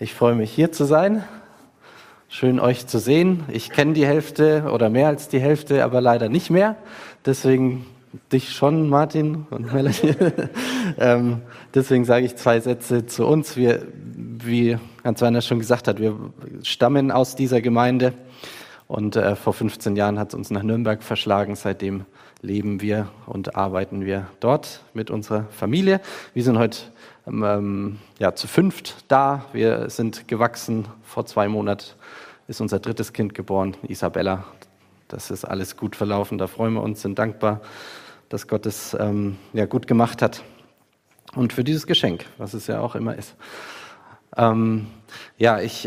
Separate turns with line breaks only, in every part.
Ich freue mich, hier zu sein. Schön, euch zu sehen. Ich kenne die Hälfte oder mehr als die Hälfte, aber leider nicht mehr. Deswegen dich schon, Martin und Melanie. Deswegen sage ich 2 Sätze zu uns. Wir, wie Hans-Werner schon gesagt hat, wir stammen aus dieser Gemeinde. Und vor 15 Jahren hat es uns nach Nürnberg verschlagen. Seitdem leben wir und arbeiten wir dort mit unserer Familie. Wir sind heute zu 5 da. Wir sind gewachsen. Vor 2 Monaten ist unser 3. Kind geboren, Isabella. Das ist alles gut verlaufen. Da freuen wir uns, sind dankbar, dass Gott es gut gemacht hat. Und für dieses Geschenk, was es ja auch immer ist. Ich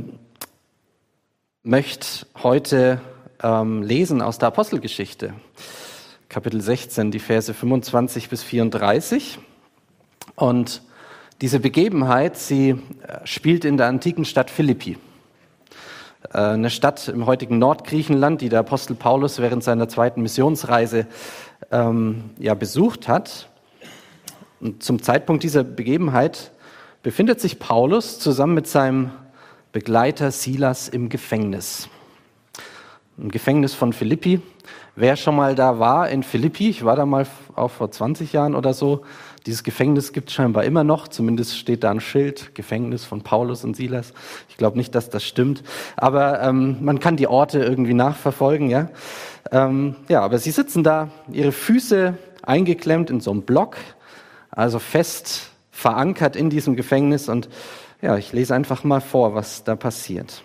möchte heute lesen aus der Apostelgeschichte, Kapitel 16, die Verse 25 bis 34. Und diese Begebenheit, sie spielt in der antiken Stadt Philippi. Eine Stadt im heutigen Nordgriechenland, die der Apostel Paulus während seiner 2. Missionsreise besucht hat. Und zum Zeitpunkt dieser Begebenheit befindet sich Paulus zusammen mit seinem Begleiter Silas im Gefängnis. Im Gefängnis von Philippi. Wer schon mal da war in Philippi, ich war da mal auch vor 20 Jahren oder so, dieses Gefängnis gibt es scheinbar immer noch, zumindest steht da ein Schild, Gefängnis von Paulus und Silas. Ich glaube nicht, dass das stimmt, aber man kann die Orte irgendwie nachverfolgen. Ja? Aber sie sitzen da, ihre Füße eingeklemmt in so einem Block, also fest verankert in diesem Gefängnis. Und ich lese einfach mal vor, was da passiert.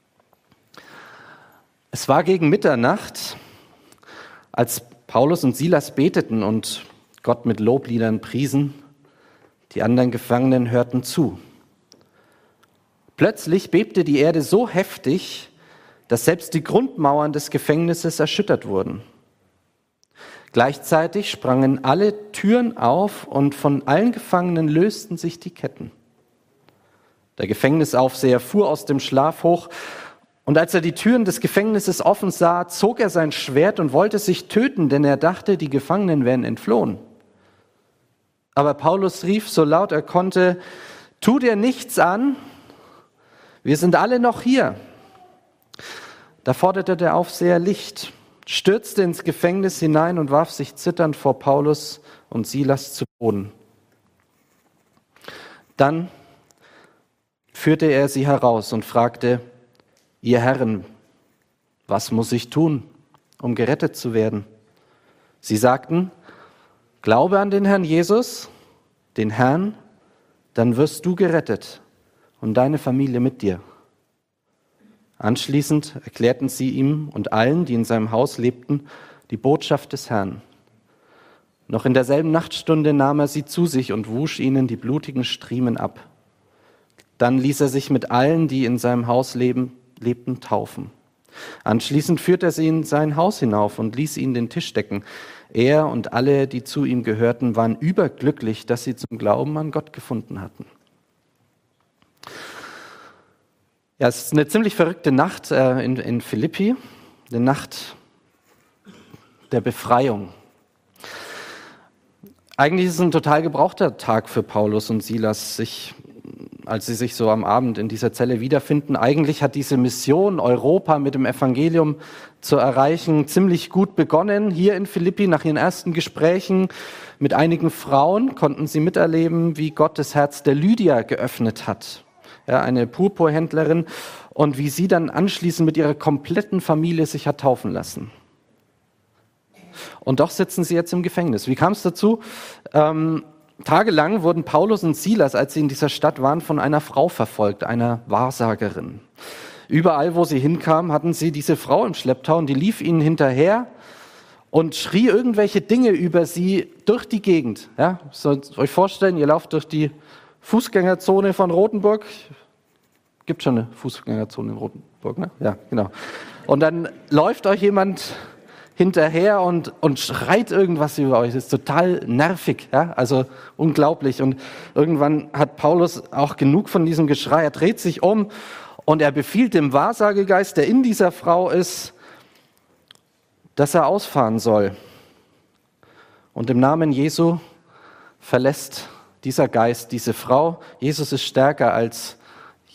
Es war gegen Mitternacht, als Paulus und Silas beteten und Gott mit Lobliedern priesen. Die anderen Gefangenen hörten zu. Plötzlich bebte die Erde so heftig, dass selbst die Grundmauern des Gefängnisses erschüttert wurden. Gleichzeitig sprangen alle Türen auf und von allen Gefangenen lösten sich die Ketten. Der Gefängnisaufseher fuhr aus dem Schlaf hoch, und als er die Türen des Gefängnisses offen sah, zog er sein Schwert und wollte sich töten, denn er dachte, die Gefangenen wären entflohen. Aber Paulus rief so laut er konnte: Tu dir nichts an, wir sind alle noch hier. Da forderte der Aufseher Licht, stürzte ins Gefängnis hinein und warf sich zitternd vor Paulus und Silas zu Boden. Dann führte er sie heraus und fragte: Ihr Herren, was muss ich tun, um gerettet zu werden? Sie sagten: Glaube an den Herrn Jesus, den Herrn, dann wirst du gerettet und deine Familie mit dir. Anschließend erklärten sie ihm und allen, die in seinem Haus lebten, die Botschaft des Herrn. Noch in derselben Nachtstunde nahm er sie zu sich und wusch ihnen die blutigen Striemen ab. Dann ließ er sich mit allen, die in seinem Haus lebten, taufen. Anschließend führte er sie in sein Haus hinauf und ließ ihnen den Tisch decken. Er und alle, die zu ihm gehörten, waren überglücklich, dass sie zum Glauben an Gott gefunden hatten. Ja, es ist eine ziemlich verrückte Nacht in Philippi, eine Nacht der Befreiung. Eigentlich ist es ein total gebrauchter Tag für Paulus und Silas, als sie sich so am Abend in dieser Zelle wiederfinden. Eigentlich hat diese Mission, Europa mit dem Evangelium zu erreichen, ziemlich gut begonnen. Hier in Philippi, nach ihren ersten Gesprächen mit einigen Frauen, konnten sie miterleben, wie Gott das Herz der Lydia geöffnet hat. Ja, eine Purpurhändlerin, und wie sie dann anschließend mit ihrer kompletten Familie sich hat taufen lassen. Und doch sitzen sie jetzt im Gefängnis. Wie kam es dazu? Tagelang wurden Paulus und Silas, als sie in dieser Stadt waren, von einer Frau verfolgt, einer Wahrsagerin. Überall, wo sie hinkamen, hatten sie diese Frau im Schlepptau, und die lief ihnen hinterher und schrie irgendwelche Dinge über sie durch die Gegend. Ja, sollt euch vorstellen, ihr lauft durch die Fußgängerzone von Rothenburg. Gibt schon eine Fußgängerzone in Rothenburg, ne? Ja, genau. Und dann läuft euch jemand hinterher und schreit irgendwas über euch. Das ist total nervig, ja? Also unglaublich. Und irgendwann hat Paulus auch genug von diesem Geschrei. Er dreht sich um und er befiehlt dem Wahrsagegeist, der in dieser Frau ist, dass er ausfahren soll. Und im Namen Jesu verlässt dieser Geist diese Frau. Jesus ist stärker als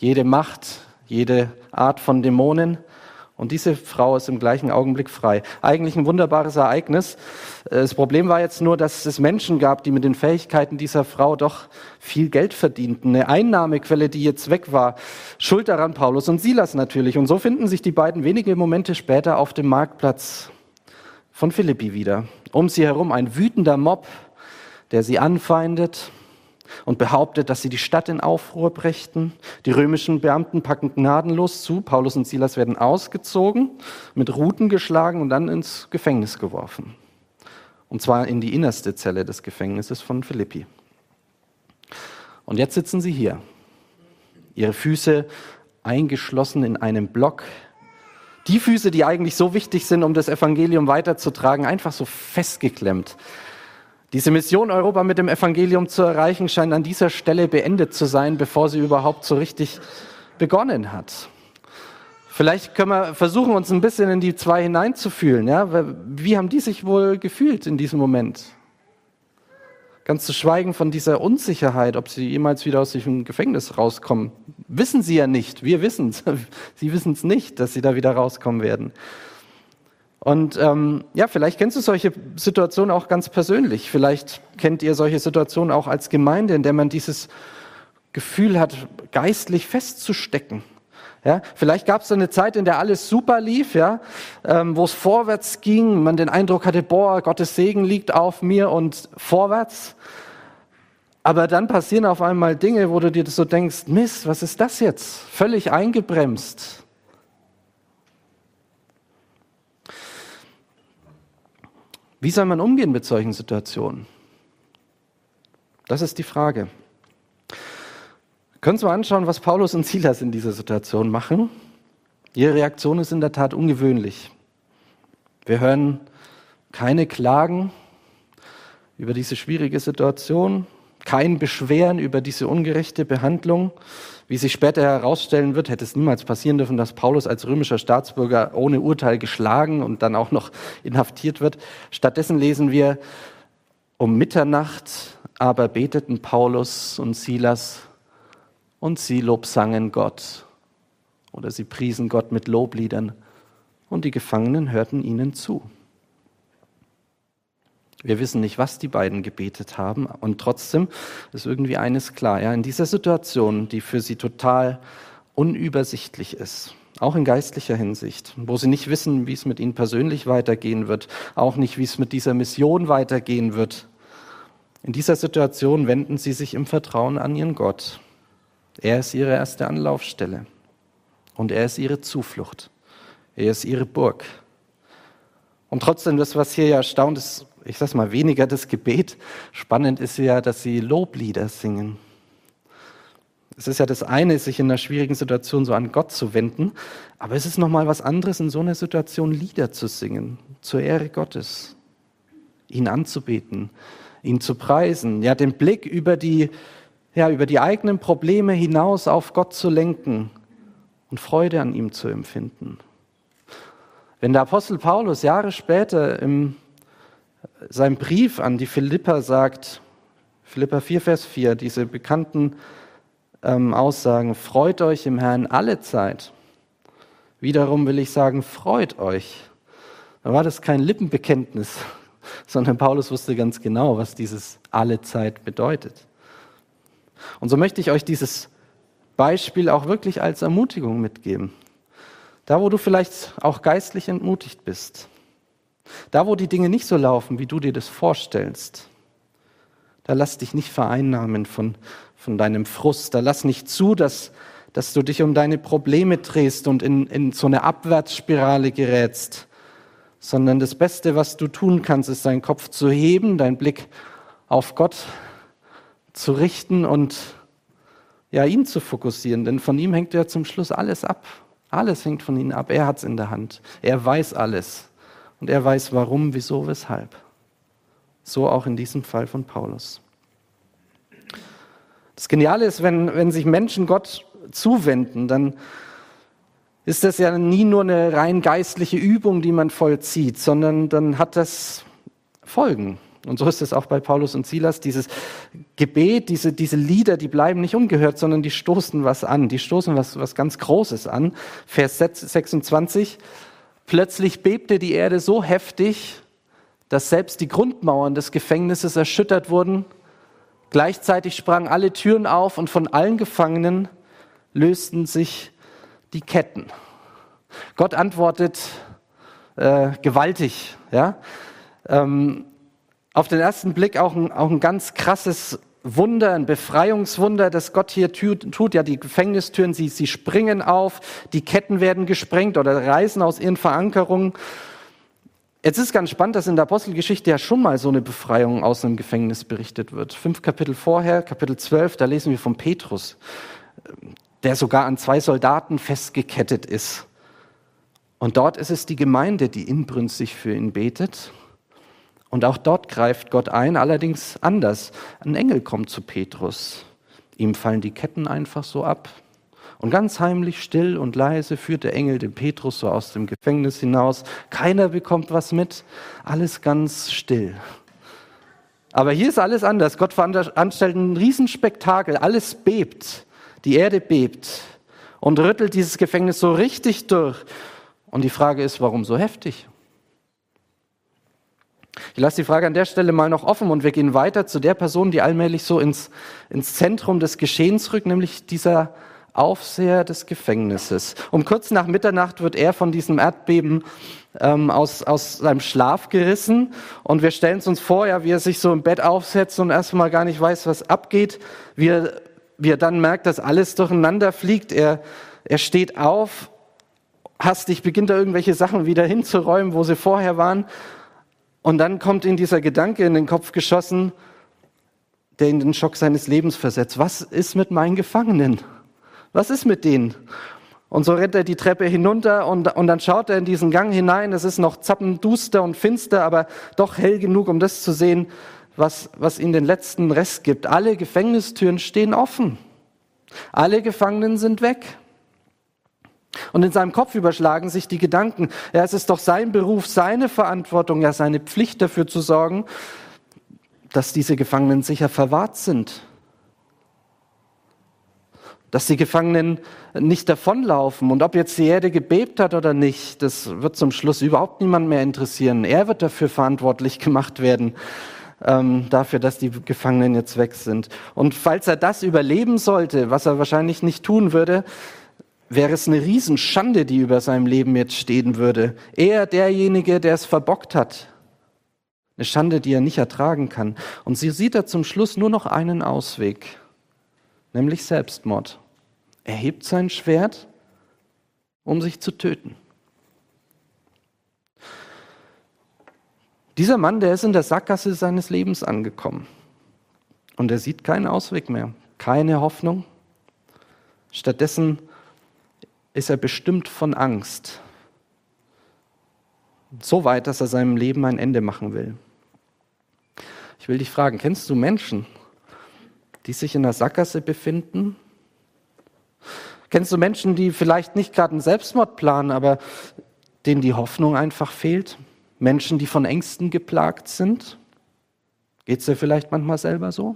jede Macht, jede Art von Dämonen. Und diese Frau ist im gleichen Augenblick frei. Eigentlich ein wunderbares Ereignis. Das Problem war jetzt nur, dass es Menschen gab, die mit den Fähigkeiten dieser Frau doch viel Geld verdienten. Eine Einnahmequelle, die jetzt weg war. Schuld daran Paulus und Silas natürlich. Und so finden sich die beiden wenige Momente später auf dem Marktplatz von Philippi wieder. Um sie herum ein wütender Mob, der sie anfeindet und behauptet, dass sie die Stadt in Aufruhr brächten. Die römischen Beamten packen gnadenlos zu. Paulus und Silas werden ausgezogen, mit Ruten geschlagen und dann ins Gefängnis geworfen. Und zwar in die innerste Zelle des Gefängnisses von Philippi. Und jetzt sitzen sie hier. Ihre Füße eingeschlossen in einem Block. Die Füße, die eigentlich so wichtig sind, um das Evangelium weiterzutragen, einfach so festgeklemmt. Diese Mission, Europa mit dem Evangelium zu erreichen, scheint an dieser Stelle beendet zu sein, bevor sie überhaupt so richtig begonnen hat. Vielleicht können wir versuchen, uns ein bisschen in die zwei hineinzufühlen. Ja? Wie haben die sich wohl gefühlt in diesem Moment? Ganz zu schweigen von dieser Unsicherheit, ob sie jemals wieder aus diesem Gefängnis rauskommen. Wissen sie ja nicht, wir wissen es. Sie wissen es nicht, dass sie da wieder rauskommen werden. Und vielleicht kennst du solche Situationen auch ganz persönlich. Vielleicht kennt ihr solche Situationen auch als Gemeinde, in der man dieses Gefühl hat, geistlich festzustecken. Ja, vielleicht gab es eine Zeit, in der alles super lief, ja, wo es vorwärts ging, man den Eindruck hatte, Gottes Segen liegt auf mir und vorwärts. Aber dann passieren auf einmal Dinge, wo du dir so denkst, Mist, was ist das jetzt? Völlig eingebremst. Wie soll man umgehen mit solchen Situationen? Das ist die Frage. Wir können uns mal anschauen, was Paulus und Silas in dieser Situation machen. Ihre Reaktion ist in der Tat ungewöhnlich. Wir hören keine Klagen über diese schwierige Situation, kein Beschweren über diese ungerechte Behandlung. Wie sich später herausstellen wird, hätte es niemals passieren dürfen, dass Paulus als römischer Staatsbürger ohne Urteil geschlagen und dann auch noch inhaftiert wird. Stattdessen lesen wir, um Mitternacht aber beteten Paulus und Silas und sie lobsangen Gott. Oder sie priesen Gott mit Lobliedern und die Gefangenen hörten ihnen zu. Wir wissen nicht, was die beiden gebetet haben und trotzdem ist irgendwie eines klar. Ja, in dieser Situation, die für sie total unübersichtlich ist, auch in geistlicher Hinsicht, wo sie nicht wissen, wie es mit ihnen persönlich weitergehen wird, auch nicht, wie es mit dieser Mission weitergehen wird. In dieser Situation wenden sie sich im Vertrauen an ihren Gott. Er ist ihre erste Anlaufstelle und er ist ihre Zuflucht. Er ist ihre Burg. Und trotzdem, das, was hier ja erstaunt ist, ich sage mal, weniger das Gebet. Spannend ist ja, dass sie Loblieder singen. Es ist ja das eine, sich in einer schwierigen Situation so an Gott zu wenden, aber es ist nochmal was anderes, in so einer Situation Lieder zu singen, zur Ehre Gottes, ihn anzubeten, ihn zu preisen, ja, den Blick über die eigenen Probleme hinaus auf Gott zu lenken und Freude an ihm zu empfinden. Wenn der Apostel Paulus Jahre später in seinem Brief an die Philipper sagt, Philipper 4, Vers 4, diese bekannten Aussagen, freut euch im Herrn alle Zeit. Wiederum will ich sagen, freut euch. Da war das kein Lippenbekenntnis, sondern Paulus wusste ganz genau, was dieses alle Zeit bedeutet. Und so möchte ich euch dieses Beispiel auch wirklich als Ermutigung mitgeben. Da, wo du vielleicht auch geistlich entmutigt bist, da, wo die Dinge nicht so laufen, wie du dir das vorstellst, da lass dich nicht vereinnahmen von deinem Frust. Da lass nicht zu, dass du dich um deine Probleme drehst und in so eine Abwärtsspirale gerätst, sondern das Beste, was du tun kannst, ist, deinen Kopf zu heben, deinen Blick auf Gott zu richten und ja, ihn zu fokussieren. Denn von ihm hängt ja zum Schluss alles ab. Alles hängt von ihm ab. Er hat es in der Hand. Er weiß alles. Und er weiß warum, wieso, weshalb. So auch in diesem Fall von Paulus. Das Geniale ist, wenn sich Menschen Gott zuwenden, dann ist das ja nie nur eine rein geistliche Übung, die man vollzieht, sondern dann hat das Folgen. Und so ist es auch bei Paulus und Silas. Dieses Gebet, diese Lieder, die bleiben nicht ungehört, sondern die stoßen was an. Die stoßen was ganz Großes an. Vers 26. Plötzlich bebte die Erde so heftig, dass selbst die Grundmauern des Gefängnisses erschüttert wurden. Gleichzeitig sprangen alle Türen auf und von allen Gefangenen lösten sich die Ketten. Gott antwortet gewaltig. Ja? Auf den ersten Blick auch ein ganz krasses Wunder, ein Befreiungswunder, das Gott hier tut. Ja, die Gefängnistüren, sie springen auf, die Ketten werden gesprengt oder reißen aus ihren Verankerungen. Jetzt ist ganz spannend, dass in der Apostelgeschichte ja schon mal so eine Befreiung aus einem Gefängnis berichtet wird. 5 Kapitel vorher, Kapitel 12, da lesen wir von Petrus, der sogar an 2 Soldaten festgekettet ist. Und dort ist es die Gemeinde, die inbrünstig für ihn betet. Und auch dort greift Gott ein, allerdings anders. Ein Engel kommt zu Petrus. Ihm fallen die Ketten einfach so ab. Und ganz heimlich, still und leise führt der Engel den Petrus so aus dem Gefängnis hinaus. Keiner bekommt was mit, alles ganz still. Aber hier ist alles anders. Gott veranstaltet ein Riesenspektakel, alles bebt. Die Erde bebt und rüttelt dieses Gefängnis so richtig durch. Und die Frage ist, warum so heftig? Ich lasse die Frage an der Stelle mal noch offen und wir gehen weiter zu der Person, die allmählich so ins Zentrum des Geschehens rückt, nämlich dieser Aufseher des Gefängnisses. Um kurz nach Mitternacht wird er von diesem Erdbeben aus seinem Schlaf gerissen und wir stellen es uns vor, ja, wie er sich so im Bett aufsetzt und erstmal gar nicht weiß, was abgeht, wie er dann merkt, dass alles durcheinander fliegt. Er steht auf, hastig beginnt er irgendwelche Sachen wieder hinzuräumen, wo sie vorher waren. Und dann kommt ihm dieser Gedanke in den Kopf geschossen, der ihn in den Schock seines Lebens versetzt. Was ist mit meinen Gefangenen? Was ist mit denen? Und so rennt er die Treppe hinunter und dann schaut er in diesen Gang hinein. Es ist noch zappenduster und finster, aber doch hell genug, um das zu sehen, was ihm den letzten Rest gibt. Alle Gefängnistüren stehen offen. Alle Gefangenen sind weg. Und in seinem Kopf überschlagen sich die Gedanken, ja, es ist doch sein Beruf, seine Verantwortung, ja seine Pflicht dafür zu sorgen, dass diese Gefangenen sicher verwahrt sind. Dass die Gefangenen nicht davonlaufen. Und ob jetzt die Erde gebebt hat oder nicht, das wird zum Schluss überhaupt niemand mehr interessieren. Er wird dafür verantwortlich gemacht werden, dafür, dass die Gefangenen jetzt weg sind. Und falls er das überleben sollte, was er wahrscheinlich nicht tun würde, wäre es eine Riesenschande, die über seinem Leben jetzt stehen würde. Er, derjenige, der es verbockt hat. Eine Schande, die er nicht ertragen kann. Und so sieht er zum Schluss nur noch einen Ausweg, nämlich Selbstmord. Er hebt sein Schwert, um sich zu töten. Dieser Mann, der ist in der Sackgasse seines Lebens angekommen. Und er sieht keinen Ausweg mehr, keine Hoffnung. Stattdessen ist er bestimmt von Angst. So weit, dass er seinem Leben ein Ende machen will. Ich will dich fragen, kennst du Menschen, die sich in der Sackgasse befinden? Kennst du Menschen, die vielleicht nicht gerade einen Selbstmord planen, aber denen die Hoffnung einfach fehlt? Menschen, die von Ängsten geplagt sind? Geht es dir vielleicht manchmal selber so?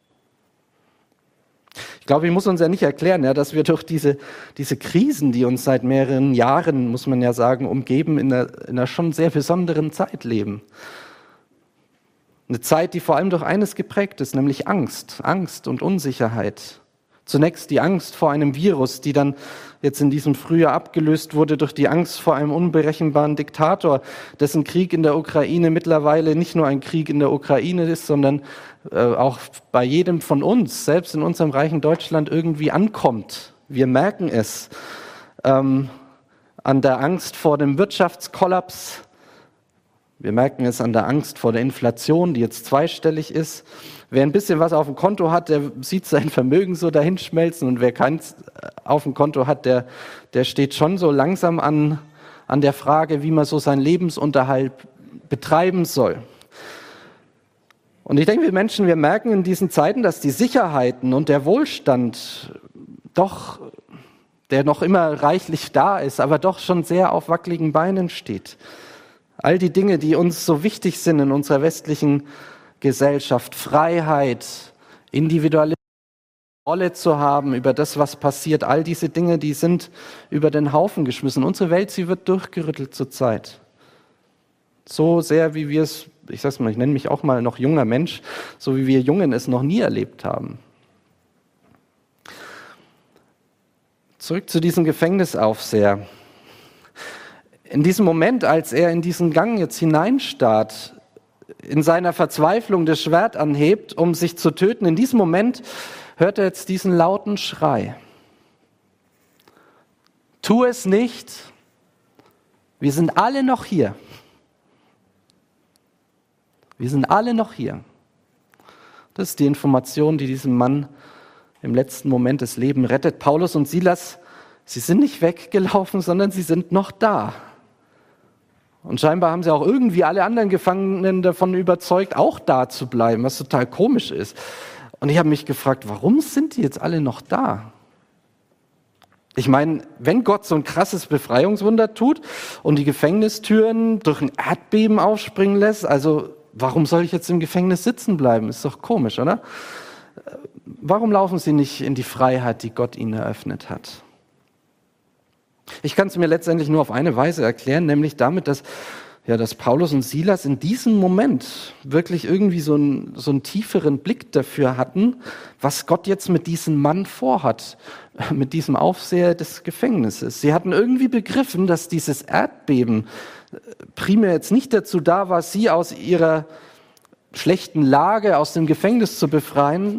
Ich glaube, ich muss uns ja nicht erklären, ja, dass wir durch diese Krisen, die uns seit mehreren Jahren, muss man ja sagen, umgeben, in einer schon sehr besonderen Zeit leben. Eine Zeit, die vor allem durch eines geprägt ist, nämlich Angst und Unsicherheit. Zunächst die Angst vor einem Virus, die dann jetzt in diesem Frühjahr abgelöst wurde durch die Angst vor einem unberechenbaren Diktator, dessen Krieg in der Ukraine mittlerweile nicht nur ein Krieg in der Ukraine ist, sondern auch bei jedem von uns, selbst in unserem reichen Deutschland, irgendwie ankommt. Wir merken es an der Angst vor dem Wirtschaftskollaps. Wir merken es an der Angst vor der Inflation, die jetzt zweistellig ist. Wer ein bisschen was auf dem Konto hat, der sieht sein Vermögen so dahinschmelzen. Und wer keins auf dem Konto hat, der steht schon so langsam an der Frage, wie man so seinen Lebensunterhalt betreiben soll. Und ich denke, wir Menschen, wir merken in diesen Zeiten, dass die Sicherheiten und der Wohlstand doch, der noch immer reichlich da ist, aber doch schon sehr auf wackeligen Beinen steht. All die Dinge, die uns so wichtig sind in unserer westlichen Gesellschaft, Freiheit, individuelle Rolle zu haben über das, was passiert. All diese Dinge, die sind über den Haufen geschmissen. Unsere Welt, sie wird durchgerüttelt zurzeit. So sehr, wie wir es, ich sag's mal, ich nenne mich auch mal noch junger Mensch, so wie wir Jungen es noch nie erlebt haben. Zurück zu diesem Gefängnisaufseher. In diesem Moment, als er in diesen Gang jetzt hineinstarrt, in seiner Verzweiflung das Schwert anhebt, um sich zu töten, in diesem Moment hört er jetzt diesen lauten Schrei. Tu es nicht, wir sind alle noch hier. Wir sind alle noch hier. Das ist die Information, die diesem Mann im letzten Moment das Leben rettet. Paulus und Silas, sie sind nicht weggelaufen, sondern sie sind noch da. Und scheinbar haben sie auch irgendwie alle anderen Gefangenen davon überzeugt, auch da zu bleiben, was total komisch ist. Und ich habe mich gefragt, warum sind die jetzt alle noch da? Ich meine, wenn Gott so ein krasses Befreiungswunder tut und die Gefängnistüren durch ein Erdbeben aufspringen lässt, also warum soll ich jetzt im Gefängnis sitzen bleiben? Ist doch komisch, oder? Warum laufen sie nicht in die Freiheit, die Gott ihnen eröffnet hat? Ich kann es mir letztendlich nur auf eine Weise erklären, nämlich damit, dass Paulus und Silas in diesem Moment wirklich irgendwie so einen tieferen Blick dafür hatten, was Gott jetzt mit diesem Mann vorhat, mit diesem Aufseher des Gefängnisses. Sie hatten irgendwie begriffen, dass dieses Erdbeben primär jetzt nicht dazu da war, sie aus ihrer schlechten Lage aus dem Gefängnis zu befreien,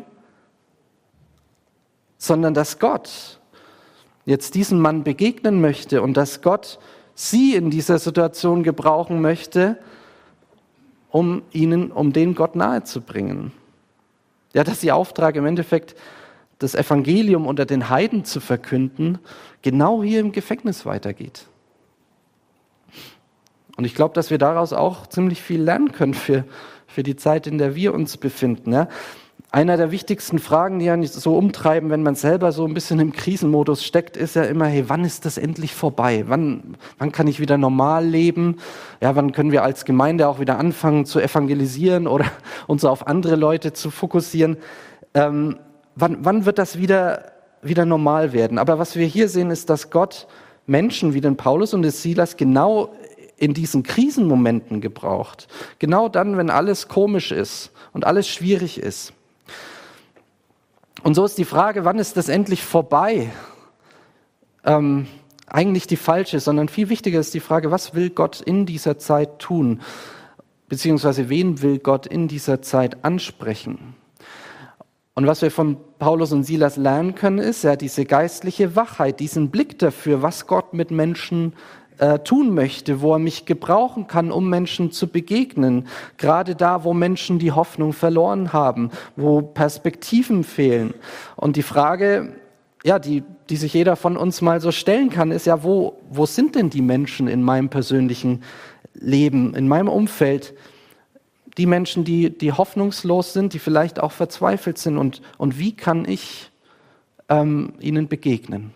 sondern dass Gott jetzt diesem Mann begegnen möchte und dass Gott sie in dieser Situation gebrauchen möchte, um den Gott nahezubringen. Ja, dass ihr Auftrag im Endeffekt, das Evangelium unter den Heiden zu verkünden, genau hier im Gefängnis weitergeht. Und ich glaube, dass wir daraus auch ziemlich viel lernen können für die Zeit, in der wir uns befinden. Ja. Einer der wichtigsten Fragen, die einen so umtreiben, wenn man selber so ein bisschen im Krisenmodus steckt, ist ja immer, hey, wann ist das endlich vorbei? Wann kann ich wieder normal leben? Ja, wann können wir als Gemeinde auch wieder anfangen zu evangelisieren oder uns auf andere Leute zu fokussieren? Wann wird das wieder normal werden? Aber was wir hier sehen, ist, dass Gott Menschen wie den Paulus und den Silas genau in diesen Krisenmomenten gebraucht. Genau dann, wenn alles komisch ist und alles schwierig ist. Und so ist die Frage, wann ist das endlich vorbei? Eigentlich die falsche, sondern viel wichtiger ist die Frage, was will Gott in dieser Zeit tun? Beziehungsweise wen will Gott in dieser Zeit ansprechen? Und was wir von Paulus und Silas lernen können, ist ja diese geistliche Wachheit, diesen Blick dafür, was Gott mit Menschen tun möchte, wo er mich gebrauchen kann, um Menschen zu begegnen. Gerade da, wo Menschen die Hoffnung verloren haben, wo Perspektiven fehlen. Und die Frage, ja, die sich jeder von uns mal so stellen kann, ist ja, wo sind denn die Menschen in meinem persönlichen Leben, in meinem Umfeld? Die Menschen, die hoffnungslos sind, die vielleicht auch verzweifelt sind. Und wie kann ich ihnen begegnen?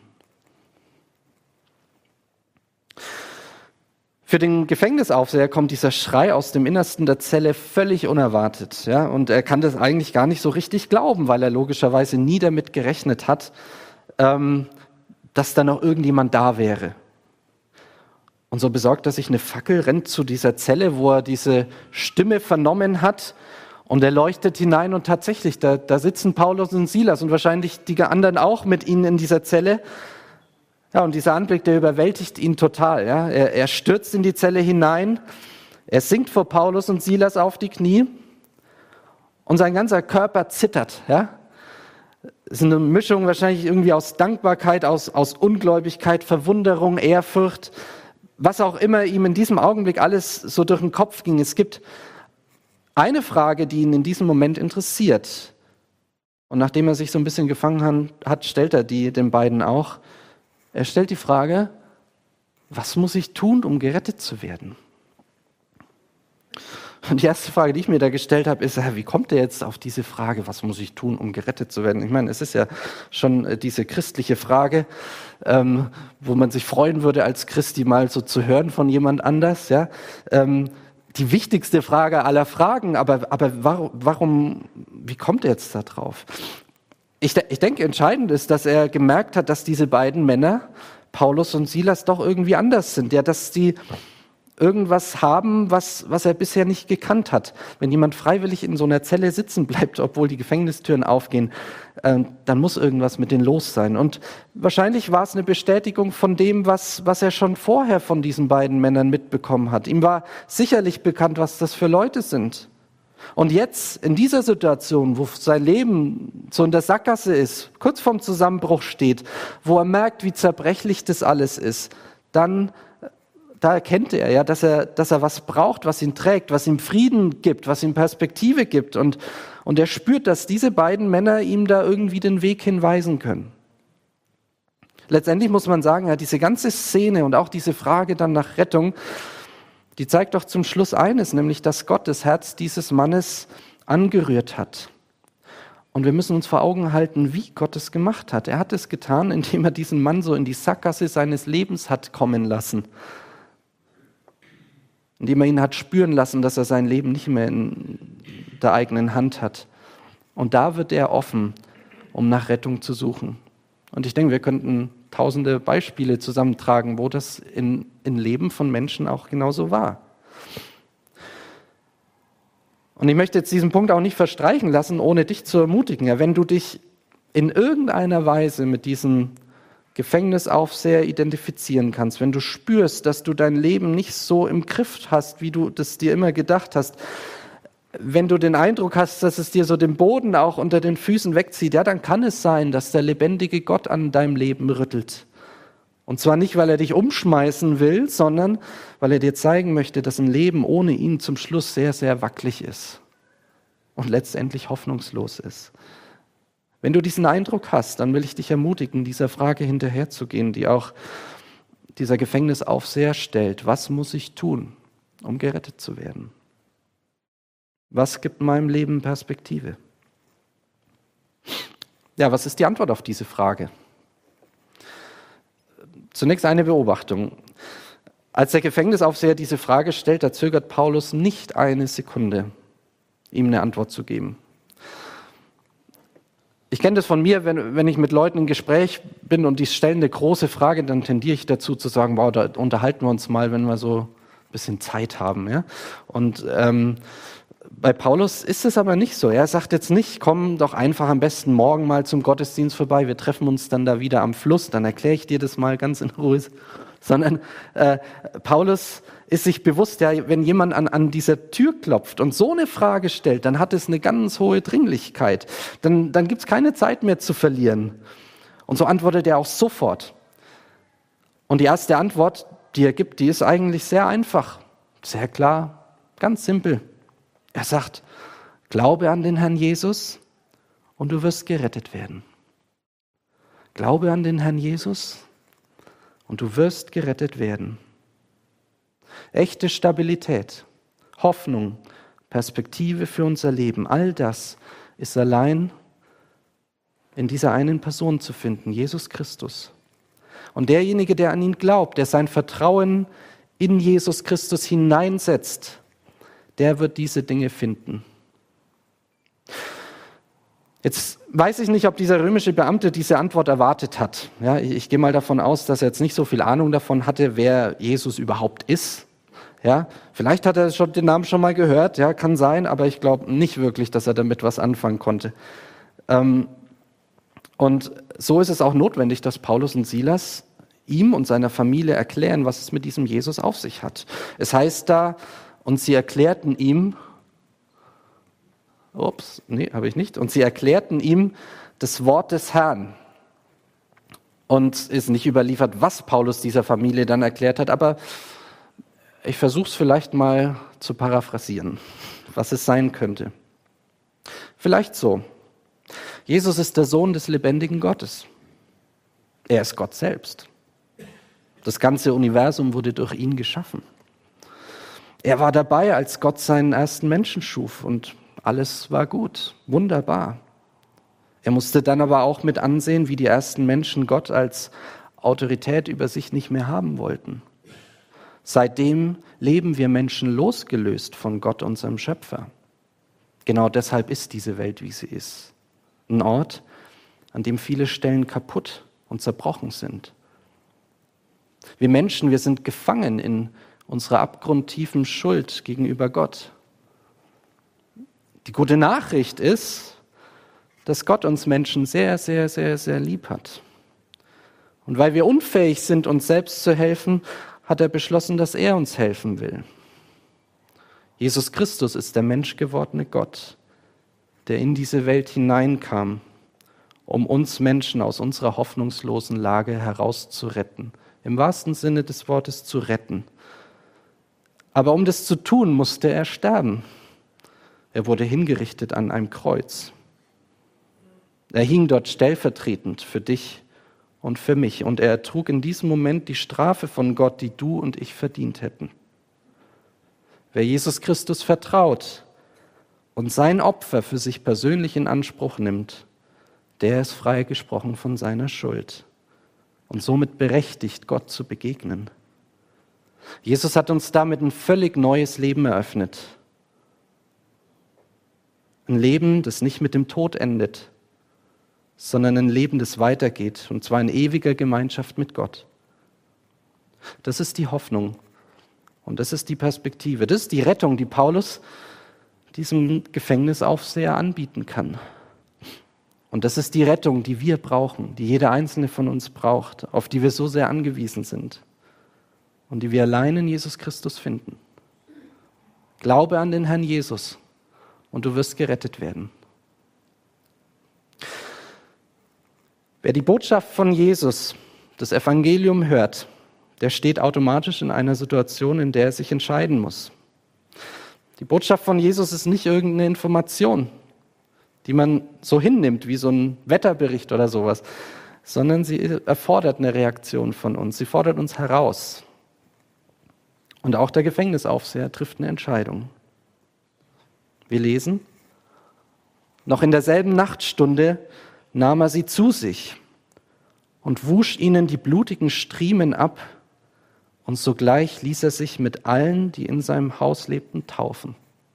Für den Gefängnisaufseher kommt dieser Schrei aus dem Innersten der Zelle völlig unerwartet. Ja? Und er kann das eigentlich gar nicht so richtig glauben, weil er logischerweise nie damit gerechnet hat, dass da noch irgendjemand da wäre. Und so besorgt er sich eine Fackel, rennt zu dieser Zelle, wo er diese Stimme vernommen hat. Und er leuchtet hinein und tatsächlich, da sitzen Paulus und Silas und wahrscheinlich die anderen auch mit ihnen in dieser Zelle. Ja, und dieser Anblick, der überwältigt ihn total. Ja. Er stürzt in die Zelle hinein, er sinkt vor Paulus und Silas auf die Knie und sein ganzer Körper zittert. Ja. Es ist eine Mischung wahrscheinlich irgendwie aus Dankbarkeit, aus Ungläubigkeit, Verwunderung, Ehrfurcht, was auch immer ihm in diesem Augenblick alles so durch den Kopf ging. Es gibt eine Frage, die ihn in diesem Moment interessiert. Und nachdem er sich so ein bisschen gefangen hat, stellt er die den beiden auch. Er stellt die Frage, was muss ich tun, um gerettet zu werden? Und die erste Frage, die ich mir da gestellt habe, ist, wie kommt er jetzt auf diese Frage, was muss ich tun, um gerettet zu werden? Ich meine, es ist ja schon diese christliche Frage, wo man sich freuen würde, als Christi mal so zu hören von jemand anders. Ja? die wichtigste Frage aller Fragen, aber warum, wie kommt er jetzt da drauf? Ich denke, entscheidend ist, dass er gemerkt hat, dass diese beiden Männer, Paulus und Silas, doch irgendwie anders sind. Ja, dass die irgendwas haben, was er bisher nicht gekannt hat. Wenn jemand freiwillig in so einer Zelle sitzen bleibt, obwohl die Gefängnistüren aufgehen, dann muss irgendwas mit denen los sein. Und wahrscheinlich war es eine Bestätigung von dem, was er schon vorher von diesen beiden Männern mitbekommen hat. Ihm war sicherlich bekannt, was das für Leute sind. Und jetzt, in dieser Situation, wo sein Leben so in der Sackgasse ist, kurz vorm Zusammenbruch steht, wo er merkt, wie zerbrechlich das alles ist, da erkennt er ja, dass er was braucht, was ihn trägt, was ihm Frieden gibt, was ihm Perspektive gibt. Und er spürt, dass diese beiden Männer ihm da irgendwie den Weg hinweisen können. Letztendlich muss man sagen, ja, diese ganze Szene und auch diese Frage dann nach Rettung, die zeigt doch zum Schluss eines, nämlich, dass Gott das Herz dieses Mannes angerührt hat. Und wir müssen uns vor Augen halten, wie Gott es gemacht hat. Er hat es getan, indem er diesen Mann so in die Sackgasse seines Lebens hat kommen lassen. Indem er ihn hat spüren lassen, dass er sein Leben nicht mehr in der eigenen Hand hat. Und da wird er offen, um nach Rettung zu suchen. Und ich denke, wir könnten tausende Beispiele zusammentragen, wo das in Leben von Menschen auch genauso war. Und ich möchte jetzt diesen Punkt auch nicht verstreichen lassen, ohne dich zu ermutigen. Ja, wenn du dich in irgendeiner Weise mit diesem Gefängnisaufseher identifizieren kannst, wenn du spürst, dass du dein Leben nicht so im Griff hast, wie du das dir immer gedacht hast, wenn du den Eindruck hast, dass es dir so den Boden auch unter den Füßen wegzieht, ja, dann kann es sein, dass der lebendige Gott an deinem Leben rüttelt. Und zwar nicht, weil er dich umschmeißen will, sondern weil er dir zeigen möchte, dass ein Leben ohne ihn zum Schluss sehr, sehr wackelig ist und letztendlich hoffnungslos ist. Wenn du diesen Eindruck hast, dann will ich dich ermutigen, dieser Frage hinterherzugehen, die auch dieser Gefängnisaufseher stellt. Was muss ich tun, um gerettet zu werden? Was gibt meinem Leben Perspektive? Ja, was ist die Antwort auf diese Frage? Zunächst eine Beobachtung. Als der Gefängnisaufseher diese Frage stellt, da zögert Paulus nicht eine Sekunde, ihm eine Antwort zu geben. Ich kenne das von mir, wenn ich mit Leuten im Gespräch bin und die stellen eine große Frage, dann tendiere ich dazu zu sagen, wow, da unterhalten wir uns mal, wenn wir so ein bisschen Zeit haben. Ja? Und bei Paulus ist es aber nicht so. Er sagt jetzt nicht, komm doch einfach am besten morgen mal zum Gottesdienst vorbei, wir treffen uns dann da wieder am Fluss, dann erkläre ich dir das mal ganz in Ruhe. Sondern Paulus ist sich bewusst, ja, wenn jemand an dieser Tür klopft und so eine Frage stellt, dann hat es eine ganz hohe Dringlichkeit. Dann gibt es keine Zeit mehr zu verlieren. Und so antwortet er auch sofort. Und die erste Antwort, die er gibt, die ist eigentlich sehr einfach, sehr klar, ganz simpel. Er sagt, glaube an den Herrn Jesus und du wirst gerettet werden. Glaube an den Herrn Jesus und du wirst gerettet werden. Echte Stabilität, Hoffnung, Perspektive für unser Leben, all das ist allein in dieser einen Person zu finden, Jesus Christus. Und derjenige, der an ihn glaubt, der sein Vertrauen in Jesus Christus hineinsetzt, der wird diese Dinge finden. Jetzt weiß ich nicht, ob dieser römische Beamte diese Antwort erwartet hat. Ja, ich gehe mal davon aus, dass er jetzt nicht so viel Ahnung davon hatte, wer Jesus überhaupt ist. Ja, vielleicht hat er den Namen schon mal gehört, ja, kann sein, aber ich glaube nicht wirklich, dass er damit was anfangen konnte. Und so ist es auch notwendig, dass Paulus und Silas ihm und seiner Familie erklären, was es mit diesem Jesus auf sich hat. Es heißt da, und sie erklärten ihm, und sie erklärten ihm das Wort des Herrn. Und ist nicht überliefert, was Paulus dieser Familie dann erklärt hat, aber ich versuche es vielleicht mal zu paraphrasieren, was es sein könnte. Vielleicht so. Jesus ist der Sohn des lebendigen Gottes. Er ist Gott selbst. Das ganze Universum wurde durch ihn geschaffen. Er war dabei, als Gott seinen ersten Menschen schuf und alles war gut, wunderbar. Er musste dann aber auch mit ansehen, wie die ersten Menschen Gott als Autorität über sich nicht mehr haben wollten. Seitdem leben wir Menschen losgelöst von Gott, unserem Schöpfer. Genau deshalb ist diese Welt, wie sie ist. Ein Ort, an dem viele Stellen kaputt und zerbrochen sind. Wir Menschen, wir sind gefangen in unserer abgrundtiefen Schuld gegenüber Gott. Die gute Nachricht ist, dass Gott uns Menschen sehr, sehr, sehr, sehr lieb hat. Und weil wir unfähig sind, uns selbst zu helfen, hat er beschlossen, dass er uns helfen will. Jesus Christus ist der menschgewordene Gott, der in diese Welt hineinkam, um uns Menschen aus unserer hoffnungslosen Lage herauszuretten. Im wahrsten Sinne des Wortes zu retten. Aber um das zu tun, musste er sterben. Er wurde hingerichtet an einem Kreuz. Er hing dort stellvertretend für dich und für mich. Und er trug in diesem Moment die Strafe von Gott, die du und ich verdient hätten. Wer Jesus Christus vertraut und sein Opfer für sich persönlich in Anspruch nimmt, der ist freigesprochen von seiner Schuld und somit berechtigt, Gott zu begegnen. Jesus hat uns damit ein völlig neues Leben eröffnet. Ein Leben, das nicht mit dem Tod endet, sondern ein Leben, das weitergeht, und zwar in ewiger Gemeinschaft mit Gott. Das ist die Hoffnung und das ist die Perspektive. Das ist die Rettung, die Paulus diesem Gefängnisaufseher anbieten kann. Und das ist die Rettung, die wir brauchen, die jeder einzelne von uns braucht, auf die wir so sehr angewiesen sind und die wir allein in Jesus Christus finden. Glaube an den Herrn Jesus und du wirst gerettet werden. Wer die Botschaft von Jesus, das Evangelium hört, der steht automatisch in einer Situation, in der er sich entscheiden muss. Die Botschaft von Jesus ist nicht irgendeine Information, die man so hinnimmt wie so ein Wetterbericht oder sowas, sondern sie erfordert eine Reaktion von uns. Sie fordert uns heraus. Und auch der Gefängnisaufseher trifft eine Entscheidung. Wir lesen, noch in derselben Nachtstunde nahm er sie zu sich und wusch ihnen die blutigen Striemen ab, und sogleich ließ er sich mit allen, die in seinem Haus lebten, taufen.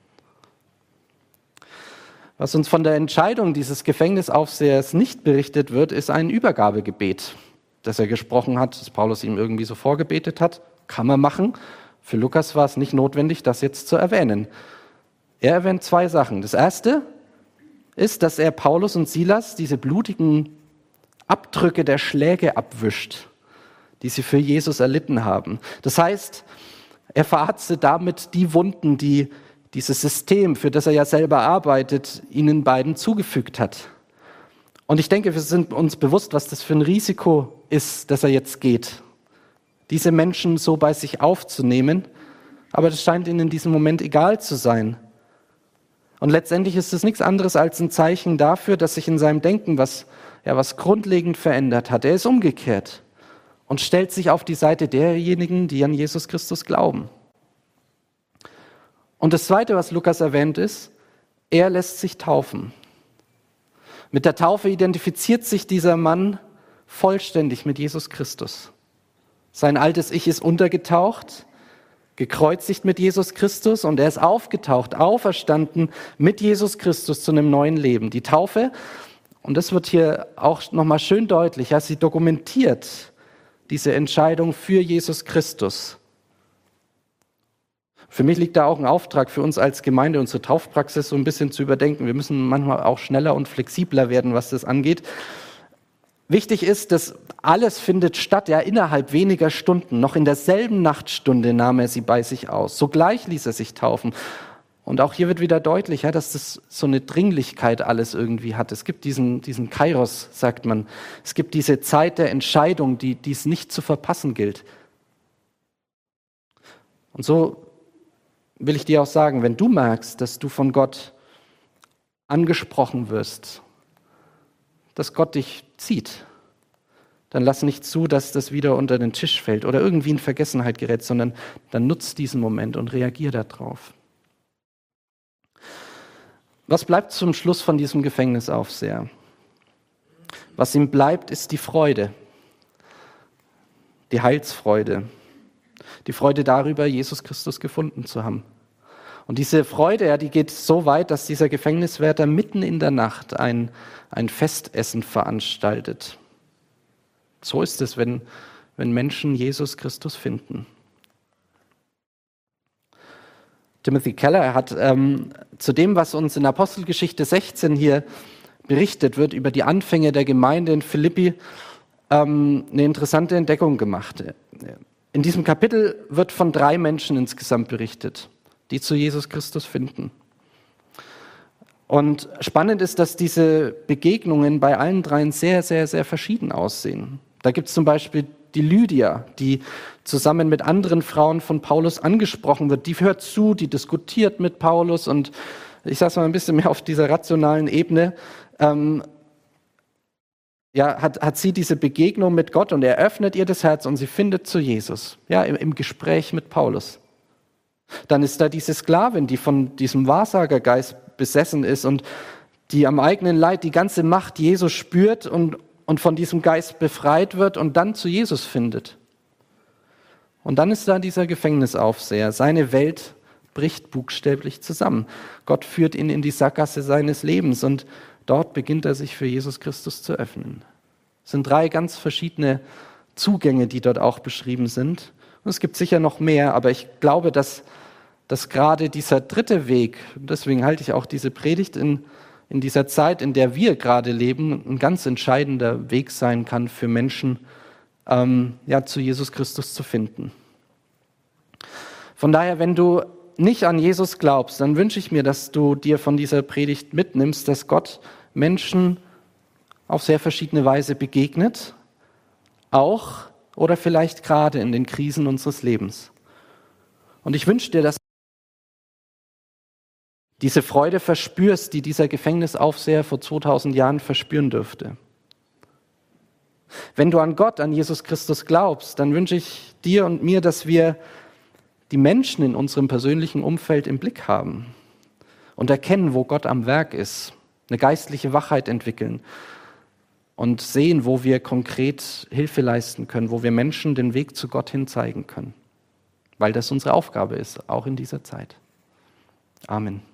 Was uns von der Entscheidung dieses Gefängnisaufsehers nicht berichtet wird, ist ein Übergabegebet, das er gesprochen hat, das Paulus ihm irgendwie so vorgebetet hat. Kann man machen. Für Lukas war es nicht notwendig, das jetzt zu erwähnen. Er erwähnt zwei Sachen. Das erste ist, dass er Paulus und Silas diese blutigen Abdrücke der Schläge abwischt, die sie für Jesus erlitten haben. Das heißt, er verarztet damit die Wunden, die dieses System, für das er ja selber arbeitet, ihnen beiden zugefügt hat. Und ich denke, wir sind uns bewusst, was das für ein Risiko ist, dass er jetzt geht, diese Menschen so bei sich aufzunehmen. Aber das scheint ihnen in diesem Moment egal zu sein. Und letztendlich ist es nichts anderes als ein Zeichen dafür, dass sich in seinem Denken was grundlegend verändert hat. Er ist umgekehrt und stellt sich auf die Seite derjenigen, die an Jesus Christus glauben. Und das Zweite, was Lukas erwähnt, ist, er lässt sich taufen. Mit der Taufe identifiziert sich dieser Mann vollständig mit Jesus Christus. Sein altes Ich ist untergetaucht, gekreuzigt mit Jesus Christus, und er ist aufgetaucht, auferstanden mit Jesus Christus zu einem neuen Leben. Die Taufe, und das wird hier auch nochmal schön deutlich, ja, sie dokumentiert diese Entscheidung für Jesus Christus. Für mich liegt da auch ein Auftrag für uns als Gemeinde, unsere Taufpraxis so ein bisschen zu überdenken. Wir müssen manchmal auch schneller und flexibler werden, was das angeht. Wichtig ist, dass alles findet statt, ja, innerhalb weniger Stunden. Noch in derselben Nachtstunde nahm er sie bei sich aus. Sogleich ließ er sich taufen. Und auch hier wird wieder deutlich, ja, dass das so eine Dringlichkeit alles irgendwie hat. Es gibt diesen Kairos, sagt man. Es gibt diese Zeit der Entscheidung, die es nicht zu verpassen gilt. Und so will ich dir auch sagen, wenn du merkst, dass du von Gott angesprochen wirst, dass Gott dich zieht, dann lass nicht zu, dass das wieder unter den Tisch fällt oder irgendwie in Vergessenheit gerät, sondern dann nutz diesen Moment und reagier darauf. Was bleibt zum Schluss von diesem Gefängnisaufseher? Was ihm bleibt, ist die Freude, die Heilsfreude. Die Freude darüber, Jesus Christus gefunden zu haben. Und diese Freude, ja, die geht so weit, dass dieser Gefängniswärter mitten in der Nacht ein Festessen veranstaltet. So ist es, wenn Menschen Jesus Christus finden. Timothy Keller hat zu dem, was uns in Apostelgeschichte 16 hier berichtet wird, über die Anfänge der Gemeinde in Philippi, eine interessante Entdeckung gemacht. In diesem Kapitel wird von 3 Menschen insgesamt berichtet, die zu Jesus Christus finden. Und spannend ist, dass diese Begegnungen bei allen 3 sehr, sehr, sehr verschieden aussehen. Da gibt es zum Beispiel die Lydia, die zusammen mit anderen Frauen von Paulus angesprochen wird. Die hört zu, die diskutiert mit Paulus und ich sage es mal ein bisschen mehr auf dieser rationalen Ebene, hat sie diese Begegnung mit Gott und er öffnet ihr das Herz und sie findet zu Jesus, ja, im Gespräch mit Paulus. Dann ist da diese Sklavin, die von diesem Wahrsagergeist besessen ist und die am eigenen Leib die ganze Macht Jesus spürt und von diesem Geist befreit wird und dann zu Jesus findet. Und dann ist da dieser Gefängnisaufseher. Seine Welt bricht buchstäblich zusammen. Gott führt ihn in die Sackgasse seines Lebens und dort beginnt er sich für Jesus Christus zu öffnen. Es sind 3 ganz verschiedene Zugänge, die dort auch beschrieben sind. Und es gibt sicher noch mehr, aber ich glaube, dass gerade dieser 3. Weg, deswegen halte ich auch diese Predigt in dieser Zeit, in der wir gerade leben, ein ganz entscheidender Weg sein kann für Menschen, zu Jesus Christus zu finden. Von daher, wenn du nicht an Jesus glaubst, dann wünsche ich mir, dass du dir von dieser Predigt mitnimmst, dass Gott Menschen auf sehr verschiedene Weise begegnet, auch oder vielleicht gerade in den Krisen unseres Lebens. Und ich wünsche dir, dass du diese Freude verspürst, die dieser Gefängnisaufseher vor 2000 Jahren verspüren dürfte. Wenn du an Gott, an Jesus Christus glaubst, dann wünsche ich dir und mir, dass wir die Menschen in unserem persönlichen Umfeld im Blick haben und erkennen, wo Gott am Werk ist, eine geistliche Wachheit entwickeln und sehen, wo wir konkret Hilfe leisten können, wo wir Menschen den Weg zu Gott hin zeigen können, weil das unsere Aufgabe ist, auch in dieser Zeit. Amen.